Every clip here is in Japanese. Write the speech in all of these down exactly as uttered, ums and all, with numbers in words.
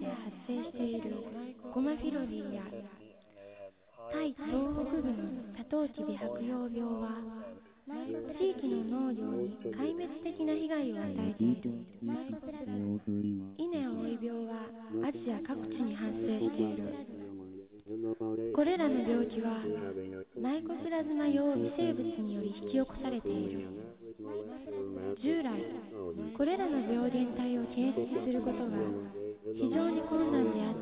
で発生しているゴマフィロリーやタイ東北部のサトウキビ白葉病は地域の農業に壊滅的な被害を与えている。稲青い病はアジア各地に発生している。これらの病気はマイコプラズマ様微生物により引き起こされている。従来これらの病原体を検出することが非常に困難であった。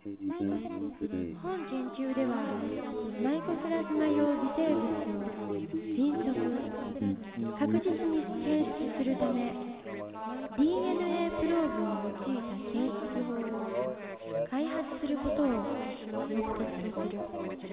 本研究ではマイコプラズマ様微生物を迅速確実に検出するため ディーエヌエー プローブを用いた検出法を開発することを目的とする。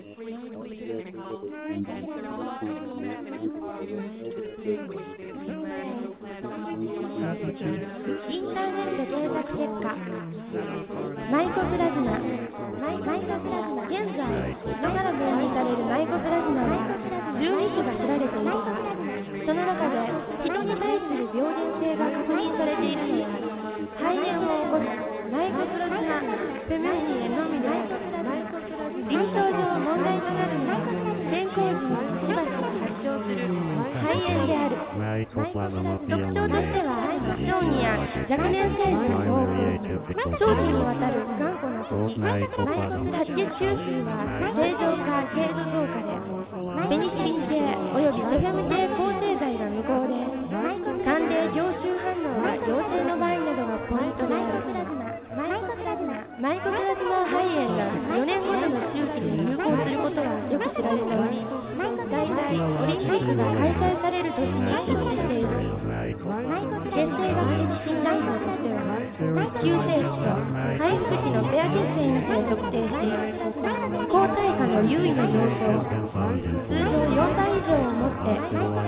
インターネット検索結果マイコプラズマ現在人から分離されるマイコプラズマはじゅうに種が知られているが、その中で人に対する病原性が確認されているのは肺炎を起こすマイコプラズマフェムシエのみである。臨床上問題となるのは健康時にしばしば発症する肺炎である。特徴としては小児や若年成人の多く長期にわたる頑固な時、白血球数は正常か軽度増加でペニシリン系およびセフェム系抗生剤が無効で寒冷凝集反応が陽性の場合などがポイントである。マイコプラズマ肺炎がよねんごとの周期で流行することはよく知られており、大体オリンピックが開催される年に一致している。血清学的診断法としては急性期と肺副期のペア血清にて測定し、抗体価の優位の様相、通常よんばい以上をもって